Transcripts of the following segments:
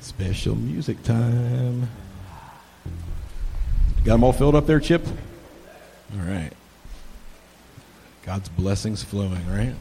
Special music time. Got them all filled up there, Chip? All right. God's blessings flowing, right?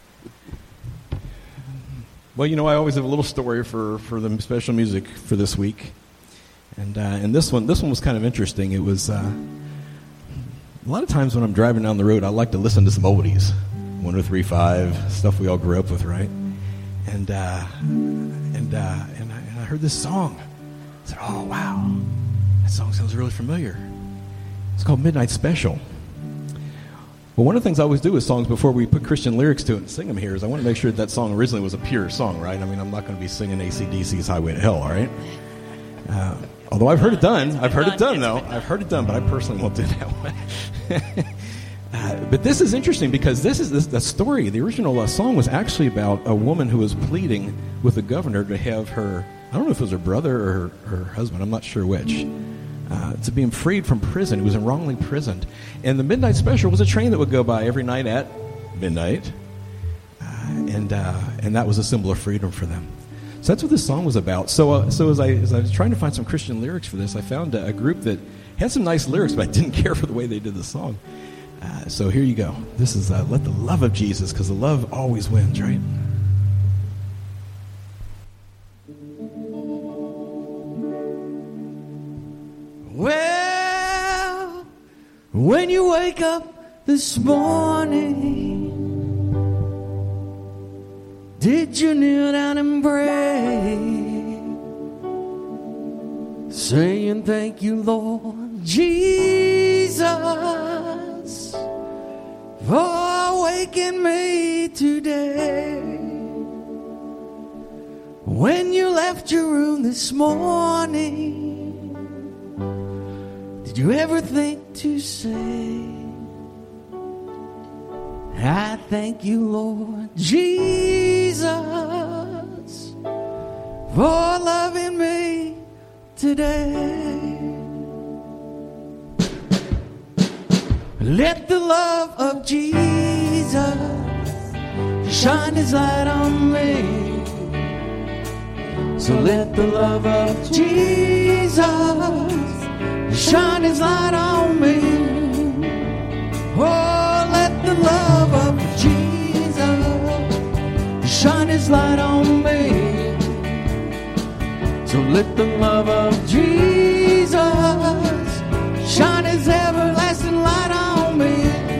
Well, you know, I always have a little story for the special music for this week. And this one was kind of interesting. It was a lot of times when I'm driving down the road, I like to listen to some oldies, 103.5, stuff we all grew up with, right? And I heard this song. I said, "Oh wow, that song sounds really familiar." It's called Midnight Special. Well, one of the things I always do with songs before we put Christian lyrics to it and sing them here is I want to make sure that song originally was a pure song, right? I mean, I'm not going to be singing AC/DC's Highway to Hell, all right? Although I've heard it done. I've heard it done, but I personally won't do that one. But this is interesting because the story, the original song was actually about a woman who was pleading with the governor to have her, I don't know if it was her brother or her husband, I'm not sure which, to be freed from prison. He was wrongly imprisoned. And the Midnight Special was a train that would go by every night at midnight. And that was a symbol of freedom for them. So that's what this song was about. So as I was trying to find some Christian lyrics for this, I found a group that had some nice lyrics, but I didn't care for the way they did the song. So here you go. This is Let the Love of Jesus, because the love always wins, right? Well, when you wake up this morning, did you kneel down and pray, saying thank you, Lord Jesus, for waking me today? When you left your room this morning, did you ever think to say, I thank you, Lord Jesus, for loving me today? Let the love of Jesus shine his light on me. So let the love of Jesus shine his light on me. Oh, let the love of Jesus shine his light on me. So let the love of Jesus shine his everlasting light on me.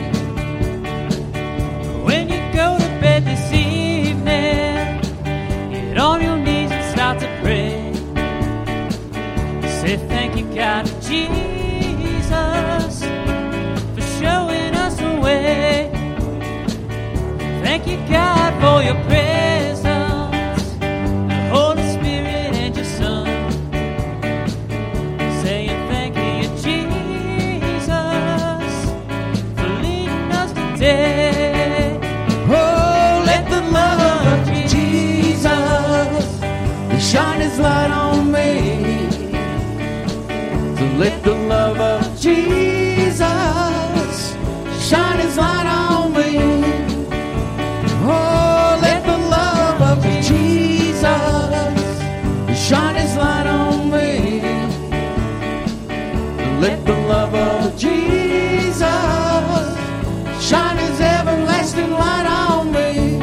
When you go to bed this evening, get on your knees and start to pray. Say thank you, God, Jesus, for showing us the way. Thank you, God, for your presence, the Holy Spirit and your Son. Saying thank you, Jesus, for leading us today. Oh, let the love of Jesus shine his light on me. So let the love of Jesus shine his light on me. Oh, let the love of Jesus shine his light on me. Let the love of Jesus shine his everlasting light on me.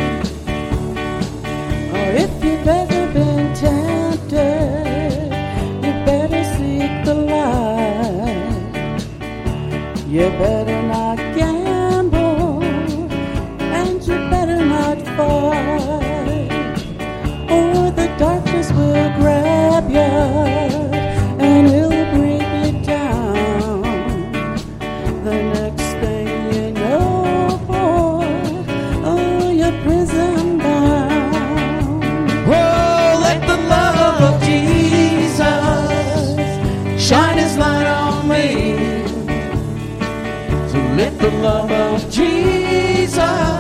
Oh, if you've ever been tempted, you better seek the light. You better not gamble, and you better not fight, or the darkness will grab you and it'll bring you down. The next thing you know, boy, oh, you're prison bound. Oh, let the love of Jesus shine his light on me. So let the love of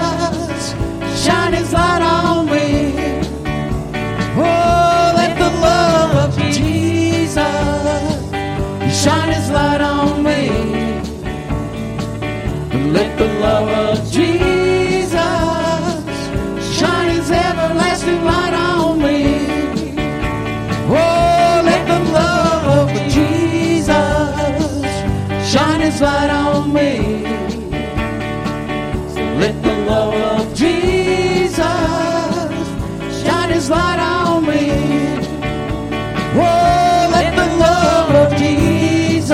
Jesus shine his light on me. Oh, let the love His light on me. So let the love of Jesus shine His light on me. Oh, let the love of Jesus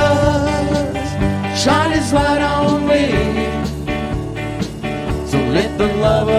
shine His light on me. So let the love